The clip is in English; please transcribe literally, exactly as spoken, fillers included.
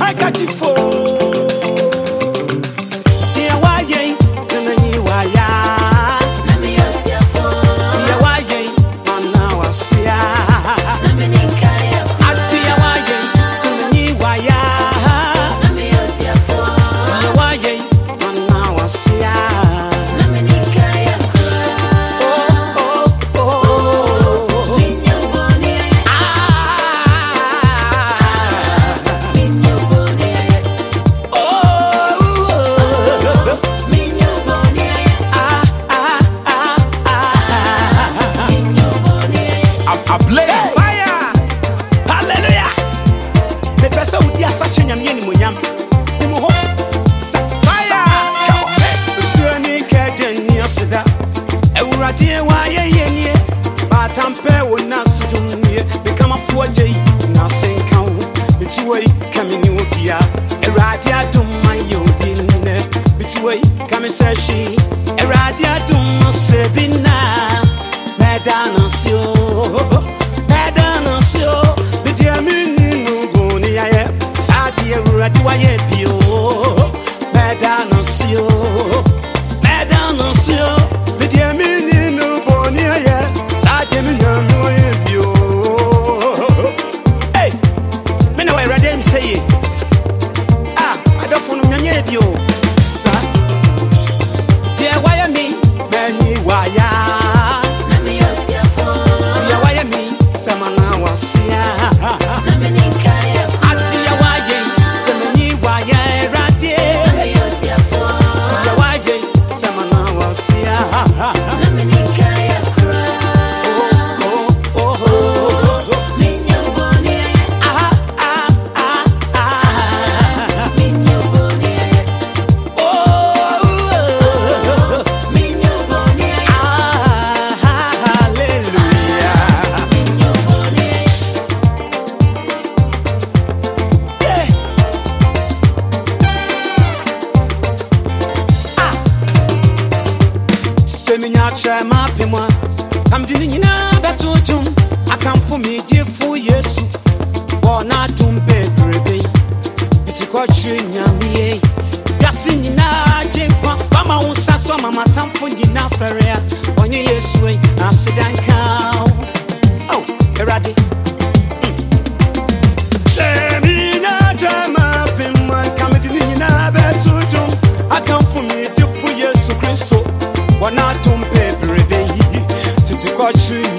I got you for dear why ye and then you are ya let me ask you for dear why ye and now I see ya let me think I dear why ye so then you are ya let me ask you for dear why ye and now I see ya let me think oh oh oh in your body dear why ye but I'm fair when not to me become a four J nothing count it's way coming you here a radia to my you dinner it's way coming say she a radia to my sebina medanasio medanasio the dear meaning no go near sadia radia ye bio medanasio medanasio the dear meaning say ah I don't follow me radio sir dear why me many why let me ask you for dear why me samana wasia let me think I dear why so many why radio let me ask you for dear why samana wasia let me think Try my pima. I'm doing in a better tune. I come for me, dear for yes. Or not to bed, baby. It's a question, yammy. Gassing in a jink, Mama won't sass Mama Tam for you now, Ferria. On your yes way, I sit and cow. Oh, you're ready. Semina, Jama, Pima, come in a better tune. I come for me, dear for yes, so Christo. One not to pay, baby. To the country.